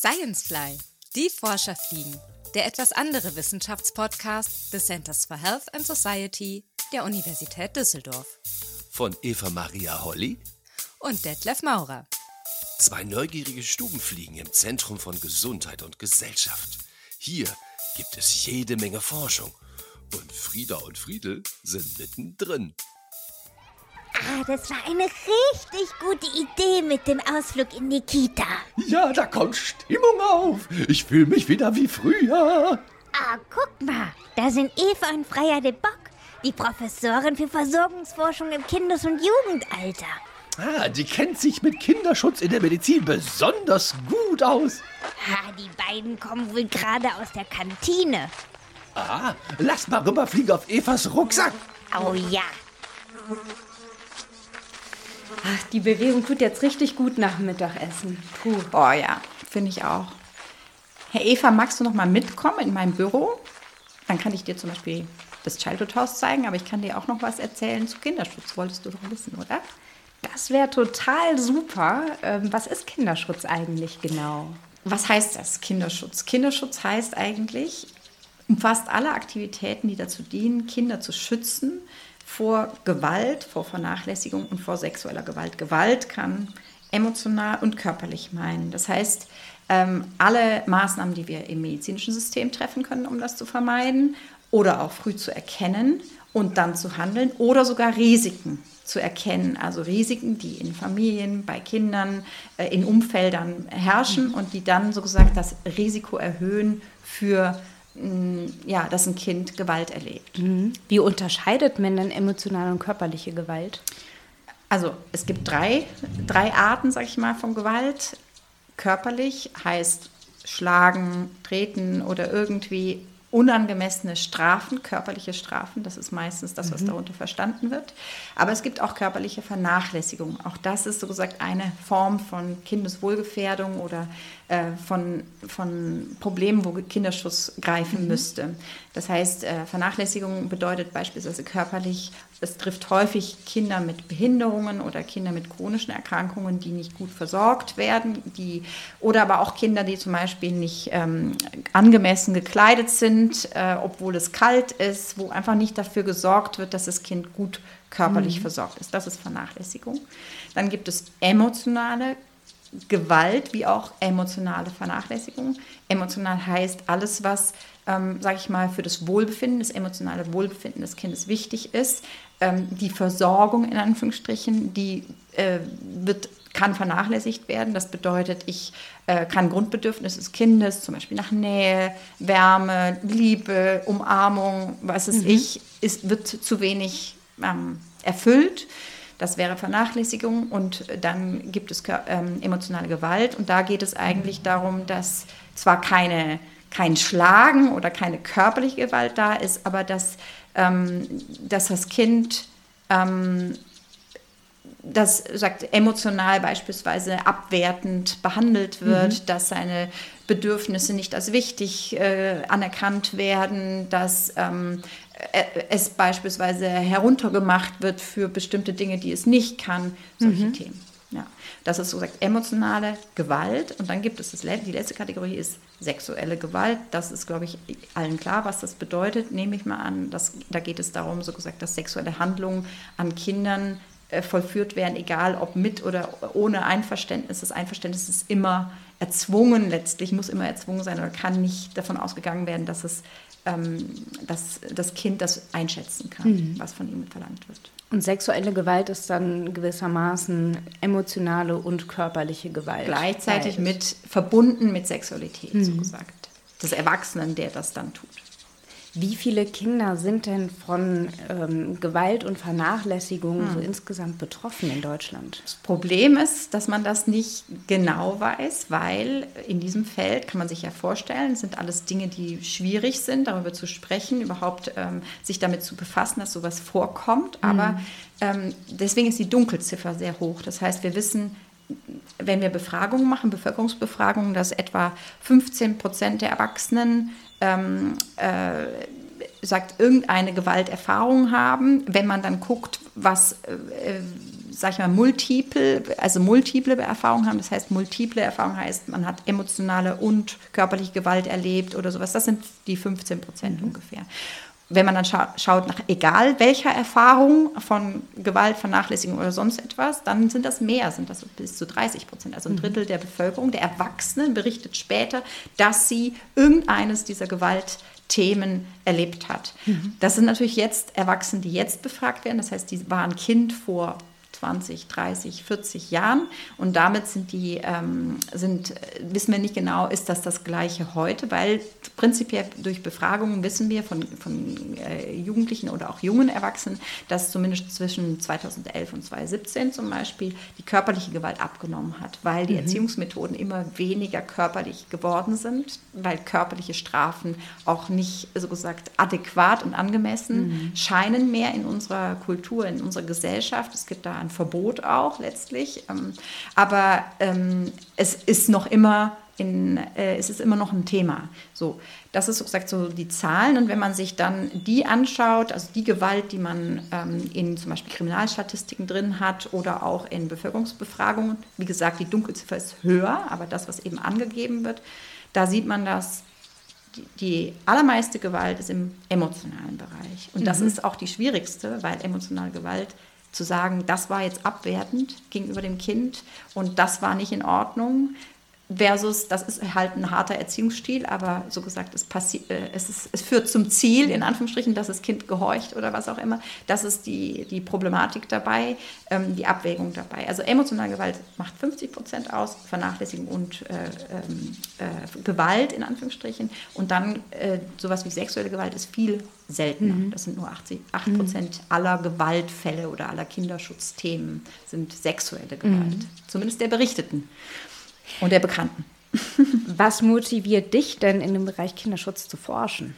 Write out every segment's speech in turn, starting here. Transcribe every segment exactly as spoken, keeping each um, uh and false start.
Sciencefly, die Forscher fliegen, der etwas andere Wissenschaftspodcast des Centers for Health and Society der Universität Düsseldorf. Von Eva Maria Holly und Detlef Maurer. Zwei neugierige Stubenfliegen im Zentrum von Gesundheit und Gesellschaft. Hier gibt es jede Menge Forschung. Und Frieda und Friedel sind mittendrin. Ah, das war eine richtig gute Idee mit dem Ausflug in die Kita. Ja, da kommt Stimmung auf. Ich fühle mich wieder wie früher. Ah, guck mal, da sind Eva und Freya de Bock, die Professorin für Versorgungsforschung im Kindes- und Jugendalter. Ah, die kennt sich mit Kinderschutz in der Medizin besonders gut aus. Ah, die beiden kommen wohl gerade aus der Kantine. Ah, lass mal rüberfliegen auf Evas Rucksack. Oh ja. Ach, die Bewegung tut jetzt richtig gut nach dem Mittagessen. Puh. Oh ja, finde ich auch. Herr Eva, magst du noch mal mitkommen in mein Büro? Dann kann ich dir zum Beispiel das Childhood House zeigen, aber ich kann dir auch noch was erzählen zu Kinderschutz. Wolltest du doch wissen, oder? Das wäre total super. Ähm, was ist Kinderschutz eigentlich genau? Was heißt das, Kinderschutz? Kinderschutz heißt eigentlich, umfasst alle Aktivitäten, die dazu dienen, Kinder zu schützen vor Gewalt, vor Vernachlässigung und vor sexueller Gewalt. Gewalt kann emotional und körperlich meinen. Das heißt, ähm, alle Maßnahmen, die wir im medizinischen System treffen können, um das zu vermeiden oder auch früh zu erkennen und dann zu handeln oder sogar Risiken zu erkennen. Also Risiken, die in Familien, bei Kindern, äh, in Umfeldern herrschen und die dann so gesagt das Risiko erhöhen für ja, dass ein Kind Gewalt erlebt. Wie unterscheidet man denn emotionale und körperliche Gewalt? Also es gibt drei, drei Arten, sag ich mal, von Gewalt. Körperlich heißt schlagen, treten oder irgendwie unangemessene Strafen, körperliche Strafen. Das ist meistens das, was mhm. darunter verstanden wird. Aber es gibt auch körperliche Vernachlässigung. Auch das ist so gesagt eine Form von Kindeswohlgefährdung oder äh, von, von Problemen, wo Kinderschutz greifen mhm. müsste. Das heißt, äh, Vernachlässigung bedeutet beispielsweise körperlich, es trifft häufig Kinder mit Behinderungen oder Kinder mit chronischen Erkrankungen, die nicht gut versorgt werden, die, oder aber auch Kinder, die zum Beispiel nicht ähm, angemessen gekleidet sind, äh, obwohl es kalt ist, wo einfach nicht dafür gesorgt wird, dass das Kind gut körperlich mhm. versorgt ist. Das ist Vernachlässigung. Dann gibt es emotionale Gewalt wie auch emotionale Vernachlässigung. Emotional heißt alles, was, ähm, sage ich mal, für das Wohlbefinden, das emotionale Wohlbefinden des Kindes wichtig ist. Ähm, die Versorgung in Anführungsstrichen, die äh, wird, kann vernachlässigt werden. Das bedeutet, ich äh, kann Grundbedürfnisse des Kindes, zum Beispiel nach Nähe, Wärme, Liebe, Umarmung, was es mhm. ich, ist, wird zu wenig ähm, erfüllt. Das wäre Vernachlässigung und dann gibt es ähm, emotionale Gewalt und da geht es eigentlich darum, dass zwar keine, kein Schlagen oder keine körperliche Gewalt da ist, aber dass, ähm, dass das Kind ähm, das sagt, emotional beispielsweise abwertend behandelt wird, mhm. dass seine Bedürfnisse nicht als wichtig äh, anerkannt werden, dass ähm, es beispielsweise heruntergemacht wird für bestimmte Dinge, die es nicht kann, solche mhm. Themen. Ja. Das ist so gesagt emotionale Gewalt und dann gibt es das, die letzte Kategorie ist sexuelle Gewalt. Das ist, glaube ich, allen klar, was das bedeutet, nehme ich mal an. Das, da geht es darum, so gesagt, dass sexuelle Handlungen an Kindern äh, vollführt werden, egal ob mit oder ohne Einverständnis. Das Einverständnis ist immer erzwungen, letztlich muss immer erzwungen sein oder kann nicht davon ausgegangen werden, dass es dass das Kind das einschätzen kann, mhm. was von ihm verlangt wird. Und sexuelle Gewalt ist dann gewissermaßen emotionale und körperliche Gewalt. Gleichzeitig mit, verbunden mit Sexualität, mhm. so gesagt. Des Erwachsenen, der das dann tut. Wie viele Kinder sind denn von ähm, Gewalt und Vernachlässigung hm. so insgesamt betroffen in Deutschland? Das Problem ist, dass man das nicht genau weiß, weil in diesem Feld, kann man sich ja vorstellen, sind alles Dinge, die schwierig sind, darüber zu sprechen, überhaupt ähm, sich damit zu befassen, dass sowas vorkommt. Hm. Aber ähm, deswegen ist die Dunkelziffer sehr hoch. Das heißt, wir wissen, wenn wir Befragungen machen, Bevölkerungsbefragungen, dass etwa fünfzehn Prozent der Erwachsenen ähm, äh, sagt, irgendeine Gewalterfahrung haben. Wenn man dann guckt, was äh, sag ich mal, multiple, also multiple Erfahrungen haben. Das heißt, multiple Erfahrungen heißt, man hat emotionale und körperliche Gewalt erlebt oder sowas. Das sind die fünfzehn Prozent mhm. ungefähr. Wenn man dann scha- schaut nach egal welcher Erfahrung von Gewalt, Vernachlässigung oder sonst etwas, dann sind das mehr, sind das bis zu dreißig Prozent. Also ein Drittel der Bevölkerung, der Erwachsenen, berichtet später, dass sie irgendeines dieser Gewaltthemen erlebt hat. Mhm. Das sind natürlich jetzt Erwachsene, die jetzt befragt werden. Das heißt, die waren Kind vor zwanzig, dreißig, vierzig Jahren und damit sind die, ähm, sind, wissen wir nicht genau, ist das das Gleiche heute, weil prinzipiell durch Befragungen wissen wir von, von äh, Jugendlichen oder auch jungen Erwachsenen, dass zumindest zwischen zweitausendelf und zweitausendsiebzehn zum Beispiel die körperliche Gewalt abgenommen hat, weil die mhm. Erziehungsmethoden immer weniger körperlich geworden sind, weil körperliche Strafen auch nicht, so gesagt, adäquat und angemessen mhm. scheinen mehr in unserer Kultur, in unserer Gesellschaft. Es gibt da ein Verbot auch letztlich, ähm, aber ähm, es ist noch immer in, äh, es ist immer noch ein Thema. So, das ist so gesagt so die Zahlen und wenn man sich dann die anschaut, also die Gewalt, die man ähm, in zum Beispiel Kriminalstatistiken drin hat oder auch in Bevölkerungsbefragungen, wie gesagt, die Dunkelziffer ist höher, aber das, was eben angegeben wird, da sieht man, dass die, die allermeiste Gewalt ist im emotionalen Bereich und das mhm. ist auch die schwierigste, weil emotionale Gewalt zu sagen, das war jetzt abwertend gegenüber dem Kind und das war nicht in Ordnung, versus, das ist halt ein harter Erziehungsstil, aber so gesagt, es, passi- äh, es, ist, es führt zum Ziel, in Anführungsstrichen, dass das Kind gehorcht oder was auch immer. Das ist die, die Problematik dabei, ähm, die Abwägung dabei. Also emotionale Gewalt macht fünfzig Prozent aus, Vernachlässigung und äh, äh, Gewalt in Anführungsstrichen. Und dann äh, sowas wie sexuelle Gewalt ist viel seltener. Mhm. Das sind nur achtzig, acht Prozent mhm. aller Gewaltfälle oder aller Kinderschutzthemen sind sexuelle Gewalt. Mhm. Zumindest der berichteten. Und der Bekannten. Was motiviert dich denn in dem Bereich Kinderschutz zu forschen?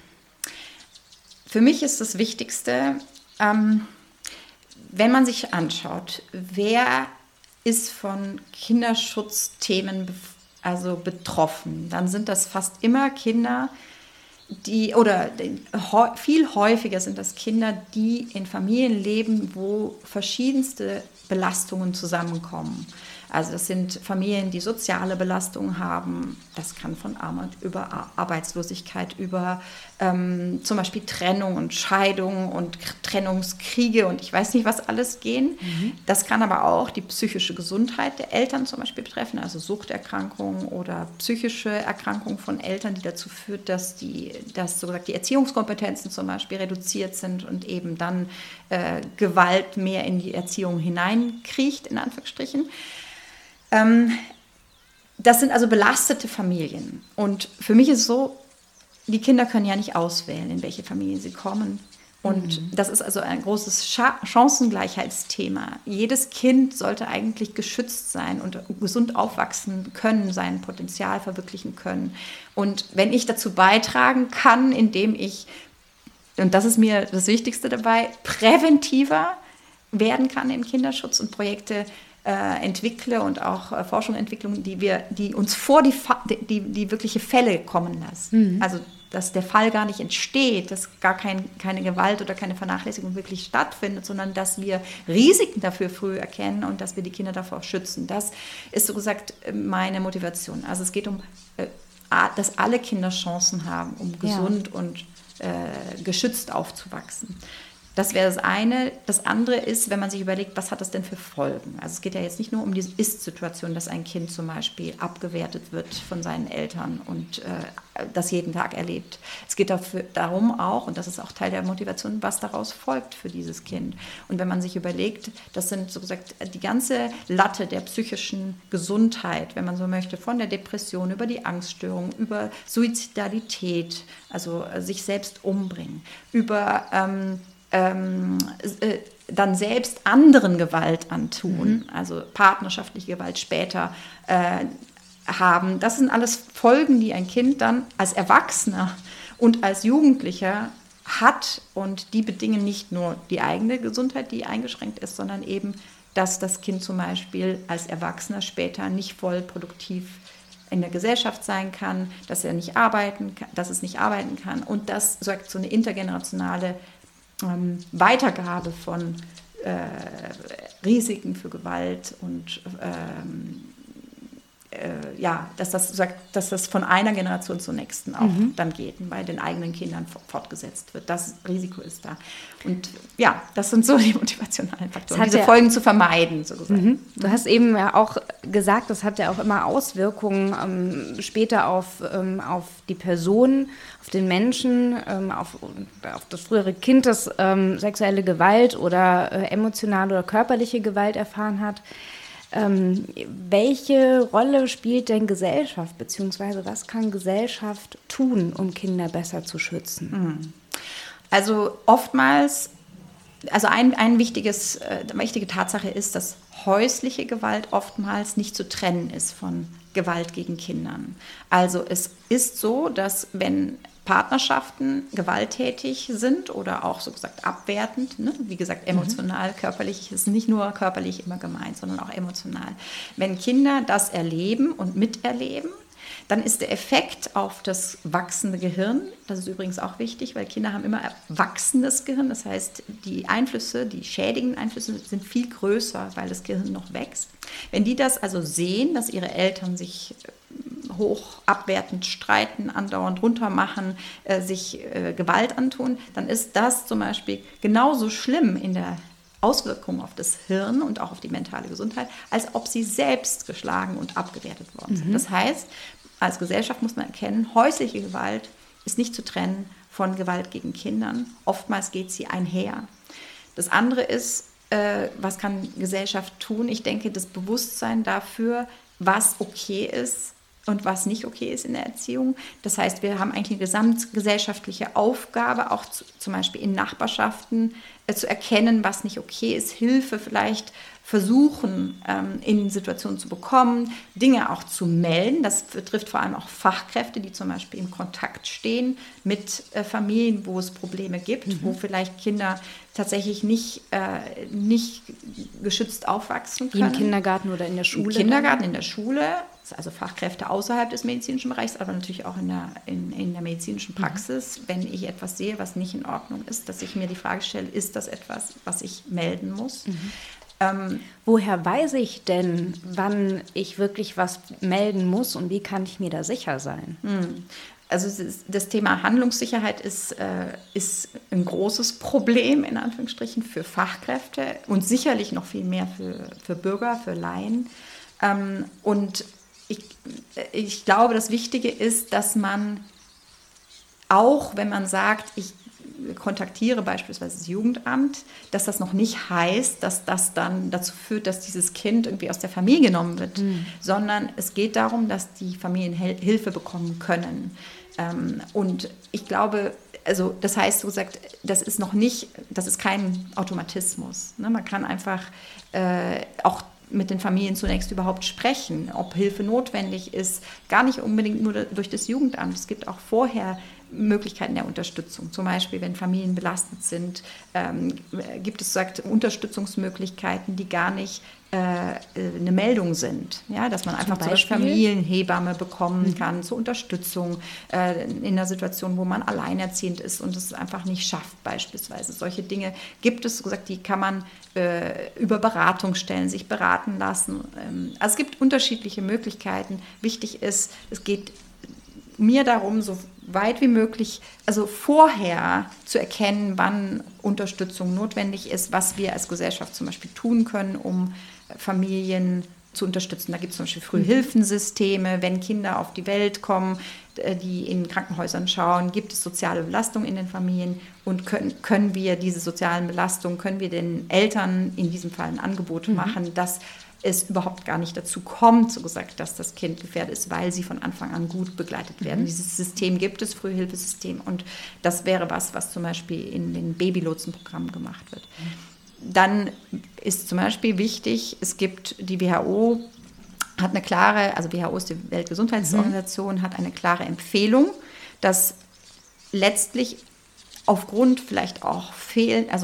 Für mich ist das Wichtigste, ähm, wenn man sich anschaut, wer ist von Kinderschutzthemen bef- also betroffen, dann sind das fast immer Kinder, die, oder viel häufiger sind das Kinder, die in Familien leben, wo verschiedenste Belastungen zusammenkommen. Also das sind Familien, die soziale Belastungen haben. Das kann von Armut über Arbeitslosigkeit, über ähm, zum Beispiel Trennung und Scheidung und Trennungskriege und ich weiß nicht, was alles gehen. Mhm. Das kann aber auch die psychische Gesundheit der Eltern zum Beispiel betreffen, also Suchterkrankungen oder psychische Erkrankungen von Eltern, die dazu führt, dass die, dass so gesagt die Erziehungskompetenzen zum Beispiel reduziert sind und eben dann äh, Gewalt mehr in die Erziehung hineinkriecht, in Anführungsstrichen. Das sind also belastete Familien. Und für mich ist es so, die Kinder können ja nicht auswählen, in welche Familie sie kommen. Und mhm. das ist also ein großes Scha- Chancengleichheitsthema. Jedes Kind sollte eigentlich geschützt sein und gesund aufwachsen können, sein Potenzial verwirklichen können. Und wenn ich dazu beitragen kann, indem ich, und das ist mir das Wichtigste dabei, präventiver werden kann im Kinderschutz und Projekte Äh, entwickle und auch äh, Forschung, Entwicklung, die wir, die uns vor die, Fa- die, die wirkliche Fälle kommen lassen. Mhm. Also, dass der Fall gar nicht entsteht, dass gar kein, keine Gewalt oder keine Vernachlässigung wirklich stattfindet, sondern dass wir Risiken dafür früh erkennen und dass wir die Kinder davor schützen. Das ist so gesagt meine Motivation. Also es geht um, äh, dass alle Kinder Chancen haben, um gesund ja. und äh, geschützt aufzuwachsen. Das wäre das eine. Das andere ist, wenn man sich überlegt, was hat das denn für Folgen? Also es geht ja jetzt nicht nur um diese Ist-Situation, dass ein Kind zum Beispiel abgewertet wird von seinen Eltern und äh, das jeden Tag erlebt. Es geht dafür, darum auch, und das ist auch Teil der Motivation, was daraus folgt für dieses Kind. Und wenn man sich überlegt, das sind so gesagt die ganze Latte der psychischen Gesundheit, wenn man so möchte, von der Depression über die Angststörung, über Suizidalität, also äh, sich selbst umbringen, über ähm, Ähm, äh, dann selbst anderen Gewalt antun, mhm. also partnerschaftliche Gewalt später äh, haben. Das sind alles Folgen, die ein Kind dann als Erwachsener und als Jugendlicher hat und die bedingen nicht nur die eigene Gesundheit, die eingeschränkt ist, sondern eben, dass das Kind zum Beispiel als Erwachsener später nicht voll produktiv in der Gesellschaft sein kann, dass er nicht arbeiten kann, dass es nicht arbeiten kann und das sorgt so eine intergenerationale Weitergabe von äh, Risiken für Gewalt und ähm, äh, ja, dass das, dass das von einer Generation zur nächsten auch mhm. dann geht und bei den eigenen Kindern fortgesetzt wird. Das Risiko ist da. Und ja, das sind so die motivationalen Faktoren, diese ja, Folgen zu vermeiden, so gesagt. Mhm. Du hast eben ja auch gesagt, das hat ja auch immer Auswirkungen ähm, später auf, ähm, auf die Person, auf den Menschen, ähm, auf, auf das frühere Kind, das ähm, sexuelle Gewalt oder äh, emotionale oder körperliche Gewalt erfahren hat. Ähm, welche Rolle spielt denn Gesellschaft, beziehungsweise was kann Gesellschaft tun, um Kinder besser zu schützen? Also oftmals, also ein, ein wichtiges, äh, wichtige Tatsache ist, dass häusliche Gewalt oftmals nicht zu trennen ist von Gewalt gegen Kindern. Also es ist so, dass wenn Partnerschaften gewalttätig sind oder auch so gesagt abwertend, ne? Wie gesagt emotional, mhm. körperlich, ist nicht nur körperlich immer gemeint, sondern auch emotional. Wenn Kinder das erleben und miterleben, dann ist der Effekt auf das wachsende Gehirn, das ist übrigens auch wichtig, weil Kinder haben immer wachsendes Gehirn, das heißt, die Einflüsse, die schädigenden Einflüsse sind viel größer, weil das Gehirn noch wächst. Wenn die das also sehen, dass ihre Eltern sich hoch abwertend streiten, andauernd runtermachen, äh, sich äh, Gewalt antun, dann ist das zum Beispiel genauso schlimm in der Auswirkung auf das Hirn und auch auf die mentale Gesundheit, als ob sie selbst geschlagen und abgewertet worden sind. Mhm. Das heißt, als Gesellschaft muss man erkennen, häusliche Gewalt ist nicht zu trennen von Gewalt gegen Kindern. Oftmals geht sie einher. Das andere ist, äh, was kann Gesellschaft tun? Ich denke, das Bewusstsein dafür, was okay ist und was nicht okay ist in der Erziehung. Das heißt, wir haben eigentlich eine gesamtgesellschaftliche Aufgabe, auch zu, zum Beispiel in Nachbarschaften äh, zu erkennen, was nicht okay ist, Hilfe vielleicht versuchen, ähm, in Situationen zu bekommen, Dinge auch zu melden. Das betrifft vor allem auch Fachkräfte, die zum Beispiel im Kontakt stehen mit äh, Familien, wo es Probleme gibt, mhm. wo vielleicht Kinder tatsächlich nicht, äh, nicht geschützt aufwachsen können. Wie im Kindergarten oder in der Schule? Im Kindergarten, in der Schule, also Fachkräfte außerhalb des medizinischen Bereichs, aber natürlich auch in der, in, in der medizinischen Praxis. Mhm. Wenn ich etwas sehe, was nicht in Ordnung ist, dass ich mir die Frage stelle, ist das etwas, was ich melden muss? Mhm. Ähm, Woher weiß ich denn, wann ich wirklich was melden muss und wie kann ich mir da sicher sein? Also das Thema Handlungssicherheit ist, äh, ist ein großes Problem, in Anführungsstrichen, für Fachkräfte und sicherlich noch viel mehr für, für Bürger, für Laien. Ähm, und ich, ich glaube, das Wichtige ist, dass man auch, wenn man sagt, ich kontaktiere beispielsweise das Jugendamt, dass das noch nicht heißt, dass das dann dazu führt, dass dieses Kind irgendwie aus der Familie genommen wird, mhm. sondern es geht darum, dass die Familien Hilfe bekommen können. Und ich glaube, also das heißt, so gesagt, das ist noch nicht, das ist kein Automatismus. Man kann einfach äh, auch mit den Familien zunächst überhaupt sprechen, ob Hilfe notwendig ist, gar nicht unbedingt nur durch das Jugendamt. Es gibt auch vorher Möglichkeiten der Unterstützung. Zum Beispiel, wenn Familien belastet sind, ähm, gibt es sagt, Unterstützungsmöglichkeiten, die gar nicht äh, eine Meldung sind. Ja, dass man einfach zum Beispiel Familienhebamme bekommen mhm. kann zur Unterstützung äh, in einer Situation, wo man alleinerziehend ist und es einfach nicht schafft beispielsweise. Solche Dinge gibt es, gesagt, die kann man äh, über Beratungsstellen sich beraten lassen. Ähm, also es gibt unterschiedliche Möglichkeiten. Wichtig ist, es geht mir darum, so weit wie möglich, also vorher zu erkennen, wann Unterstützung notwendig ist, was wir als Gesellschaft zum Beispiel tun können, um Familien zu unterstützen. Da gibt es zum Beispiel Frühhilfensysteme, wenn Kinder auf die Welt kommen, die in Krankenhäusern schauen, gibt es soziale Belastung in den Familien und können, können wir diese sozialen Belastungen, können wir den Eltern in diesem Fall ein Angebot mhm. machen, dass es überhaupt gar nicht dazu kommt, so gesagt, dass das Kind gefährdet ist, weil sie von Anfang an gut begleitet werden. Mhm. Dieses System gibt es, Frühhilfesystem, und das wäre was, was zum Beispiel in den Babylotsenprogrammen gemacht wird. Mhm. Dann ist zum Beispiel wichtig, es gibt die W H O, hat eine klare, also W H O ist die Weltgesundheitsorganisation, mhm. hat eine klare Empfehlung, dass letztlich aufgrund vielleicht auch fehlen, also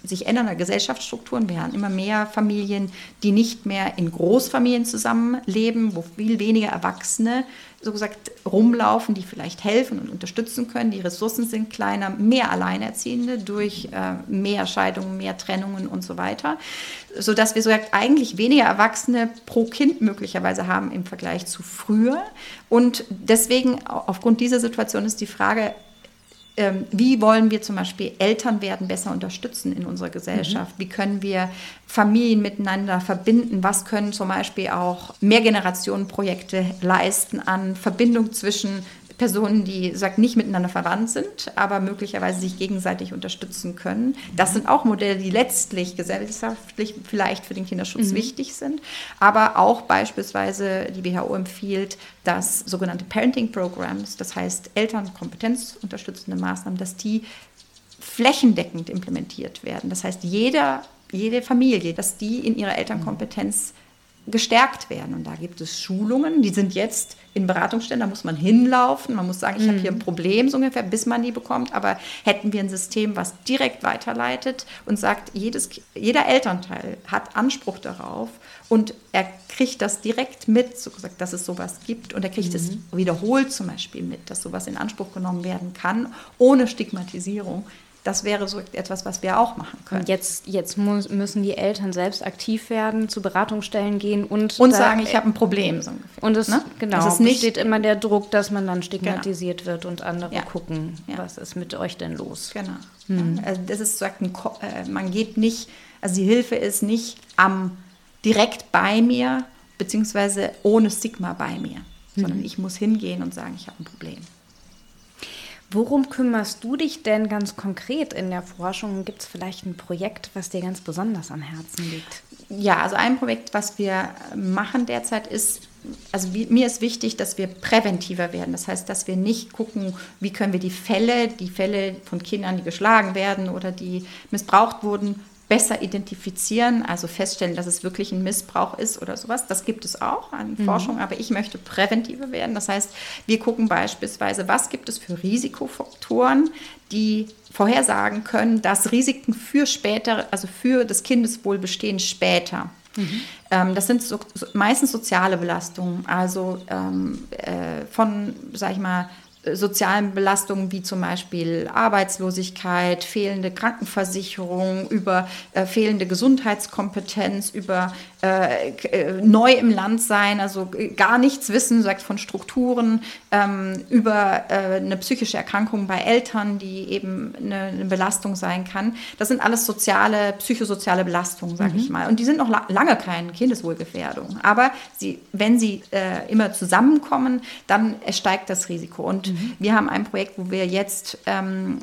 sich ändernder Gesellschaftsstrukturen. Wir haben immer mehr Familien, die nicht mehr in Großfamilien zusammenleben, wo viel weniger Erwachsene so gesagt rumlaufen, die vielleicht helfen und unterstützen können. Die Ressourcen sind kleiner, mehr Alleinerziehende durch äh, mehr Scheidungen, mehr Trennungen und so weiter, sodass wir so gesagt eigentlich weniger Erwachsene pro Kind möglicherweise haben im Vergleich zu früher. Und deswegen, aufgrund dieser Situation ist die Frage, ähm, wie wollen wir zum Beispiel Elternwerden besser unterstützen in unserer Gesellschaft? Mhm. Wie können wir Familien miteinander verbinden? Was können zum Beispiel auch Mehrgenerationenprojekte leisten an Verbindung zwischen Personen, die sagt, nicht miteinander verwandt sind, aber möglicherweise sich gegenseitig unterstützen können. Das sind auch Modelle, die letztlich gesellschaftlich vielleicht für den Kinderschutz mhm. wichtig sind, aber auch beispielsweise die W H O empfiehlt, dass sogenannte Parenting Programs, das heißt Elternkompetenzunterstützende Maßnahmen, dass die flächendeckend implementiert werden. Das heißt, jeder, jede Familie, dass die in ihrer Elternkompetenz gestärkt werden. Und da gibt es Schulungen, die sind jetzt in Beratungsstellen, da muss man hinlaufen, man muss sagen, ich mhm. habe hier ein Problem so ungefähr, bis man die bekommt, aber hätten wir ein System, was direkt weiterleitet und sagt, jedes, jeder Elternteil hat Anspruch darauf und er kriegt das direkt mit, so gesagt, dass es sowas gibt und er kriegt mhm. es wiederholt zum Beispiel mit, dass sowas in Anspruch genommen werden kann, ohne Stigmatisierung. Das wäre so etwas, was wir auch machen können. Und jetzt, jetzt muss, müssen die Eltern selbst aktiv werden, zu Beratungsstellen gehen und, und da, sagen, ich habe ein Problem. So ungefähr. Und es ne? genau, es ist nicht, besteht immer der Druck, dass man dann stigmatisiert genau. wird und andere ja. gucken, ja. was ist mit euch denn los? Genau. Hm. Ja. Also das ist so ein, man geht nicht, also die Hilfe ist nicht am direkt bei mir, beziehungsweise ohne Stigma bei mir, hm. sondern ich muss hingehen und sagen, ich habe ein Problem. Worum kümmerst du dich denn ganz konkret in der Forschung? Gibt es vielleicht ein Projekt, was dir ganz besonders am Herzen liegt? Ja, also ein Projekt, was wir machen derzeit ist, also wie, mir ist wichtig, dass wir präventiver werden. Das heißt, dass wir nicht gucken, wie können wir die Fälle, die Fälle von Kindern, die geschlagen werden oder die missbraucht wurden, besser identifizieren, also feststellen, dass es wirklich ein Missbrauch ist oder sowas. Das gibt es auch an mhm. Forschung, aber ich möchte präventiver werden. Das heißt, wir gucken beispielsweise, was gibt es für Risikofaktoren, die vorhersagen können, dass Risiken für später, also für das Kindeswohl bestehen später. Mhm. Ähm, das sind so, so, meistens soziale Belastungen, also ähm, äh, von, sag ich mal, sozialen Belastungen wie zum Beispiel Arbeitslosigkeit, fehlende Krankenversicherung, über äh, fehlende Gesundheitskompetenz, über äh, äh, neu im Land sein, also gar nichts wissen, sagt von Strukturen, ähm, über äh, eine psychische Erkrankung bei Eltern, die eben eine, eine Belastung sein kann. Das sind alles soziale, psychosoziale Belastungen, sage mhm. ich mal. Und die sind noch la- lange keine Kindeswohlgefährdung. Aber sie, wenn sie äh, immer zusammenkommen, dann steigt das Risiko. Und mhm. wir haben ein Projekt, wo wir jetzt ähm,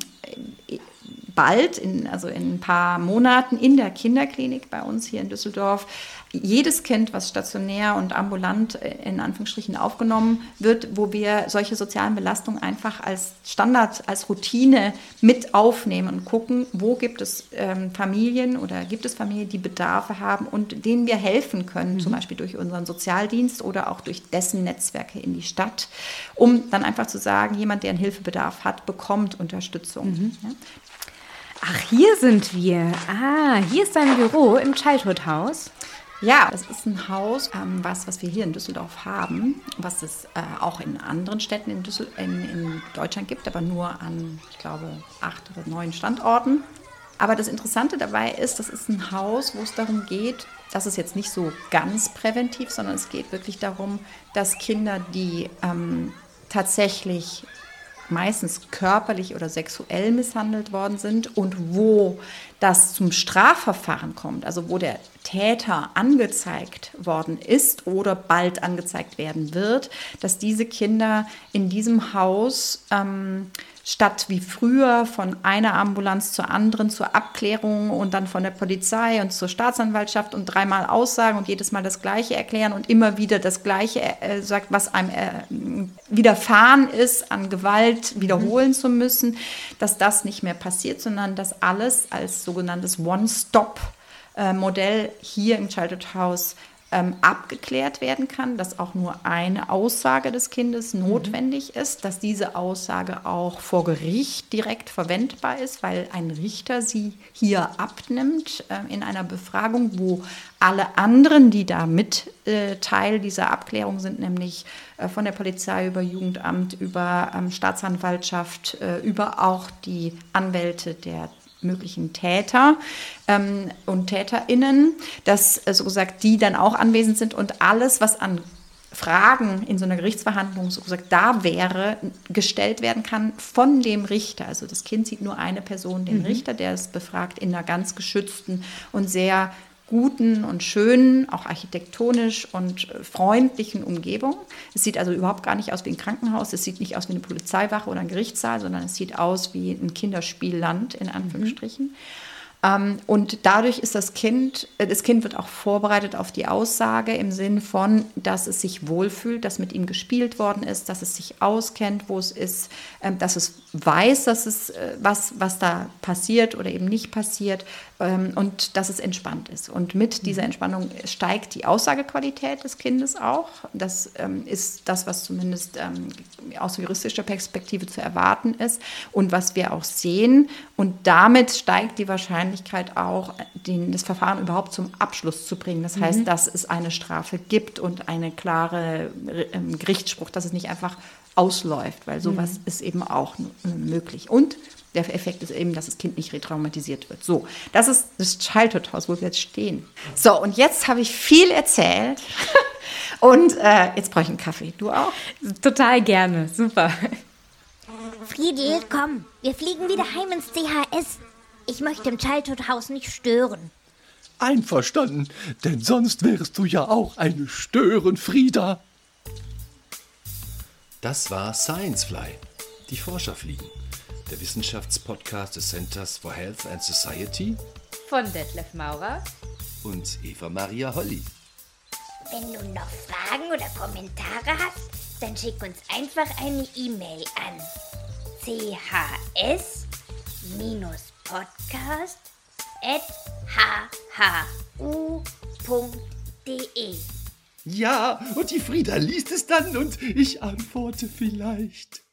bald, in, also in ein paar Monaten in der Kinderklinik bei uns hier in Düsseldorf, jedes Kind, was stationär und ambulant in Anführungsstrichen aufgenommen wird, wo wir solche sozialen Belastungen einfach als Standard, als Routine mit aufnehmen und gucken, wo gibt es ähm, Familien oder gibt es Familien, die Bedarfe haben und denen wir helfen können, mhm. zum Beispiel durch unseren Sozialdienst oder auch durch dessen Netzwerke in die Stadt, um dann einfach zu sagen, jemand, der einen Hilfebedarf hat, bekommt Unterstützung. Mhm. Ja? Ach, hier sind wir. Ah, hier ist dein Büro im Childhood House. Ja, das ist ein Haus, ähm, was, was wir hier in Düsseldorf haben, was es äh, auch in anderen Städten in, Düssel- in, in Deutschland gibt, aber nur an, ich glaube, acht oder neun Standorten. Aber das Interessante dabei ist, das ist ein Haus, wo es darum geht, das ist jetzt nicht so ganz präventiv, sondern es geht wirklich darum, dass Kinder, die ähm, tatsächlich meistens körperlich oder sexuell misshandelt worden sind und wo das zum Strafverfahren kommt, also wo der Täter angezeigt worden ist oder bald angezeigt werden wird, dass diese Kinder in diesem Haus ähm, statt wie früher von einer Ambulanz zur anderen zur Abklärung und dann von der Polizei und zur Staatsanwaltschaft und dreimal aussagen und jedes Mal das Gleiche erklären und immer wieder das Gleiche äh, sagt, was einem äh, widerfahren ist, an Gewalt wiederholen mhm. zu müssen, dass das nicht mehr passiert, sondern dass alles als sogenanntes One-Stop-Modell hier im Childhood House ähm, abgeklärt werden kann, dass auch nur eine Aussage des Kindes notwendig mhm. ist, dass diese Aussage auch vor Gericht direkt verwendbar ist, weil ein Richter sie hier abnimmt äh, in einer Befragung, wo alle anderen, die da mit äh, Teil dieser Abklärung sind, nämlich äh, von der Polizei über Jugendamt, über ähm, Staatsanwaltschaft, äh, über auch die Anwälte der möglichen Täter ähm, und TäterInnen, dass äh, so gesagt die dann auch anwesend sind und alles, was an Fragen in so einer Gerichtsverhandlung so gesagt da wäre, gestellt werden kann von dem Richter. Also das Kind sieht nur eine Person, den mhm. Richter, der es befragt in einer ganz geschützten und sehr guten und schönen, auch architektonisch und freundlichen Umgebung. Es sieht also überhaupt gar nicht aus wie ein Krankenhaus, es sieht nicht aus wie eine Polizeiwache oder ein Gerichtssaal, sondern es sieht aus wie ein Kinderspielland, in Anführungsstrichen. Mhm. Ähm, und dadurch ist das Kind, das Kind wird auch vorbereitet auf die Aussage im Sinn von, dass es sich wohlfühlt, dass mit ihm gespielt worden ist, dass es sich auskennt, wo es ist, ähm, dass es weiß, dass es, äh, was, was da passiert oder eben nicht passiert, ähm, und dass es entspannt ist. Und mit dieser Entspannung steigt die Aussagequalität des Kindes auch. Das ähm, ist das, was zumindest ähm, aus juristischer Perspektive zu erwarten ist und was wir auch sehen. Und damit steigt die Wahrscheinlichkeit auch, den, das Verfahren überhaupt zum Abschluss zu bringen. Das heißt, mhm. dass es eine Strafe gibt und eine klare ähm, Gerichtsspruch, dass es nicht einfach ausläuft, weil sowas mhm. ist eben auch möglich. Und der Effekt ist eben, dass das Kind nicht retraumatisiert wird. So, das ist das Childhood House, wo wir jetzt stehen. So, und jetzt habe ich viel erzählt und äh, jetzt brauche ich einen Kaffee. Du auch? Total gerne, super. Friedel, komm, wir fliegen wieder heim ins C H S. Ich möchte im Childhood House nicht stören. Einverstanden, denn sonst wärst du ja auch eine Störenfrieda. Das war Science Fly, die Forscher fliegen, der Wissenschaftspodcast des Centers for Health and Society von Detlef Maurer und Eva Maria Holly. Wenn du noch Fragen oder Kommentare hast, dann schick uns einfach eine E-Mail an c h s podcast at h h u punkt d e. Ja, und die Frieda liest es dann und ich antworte vielleicht.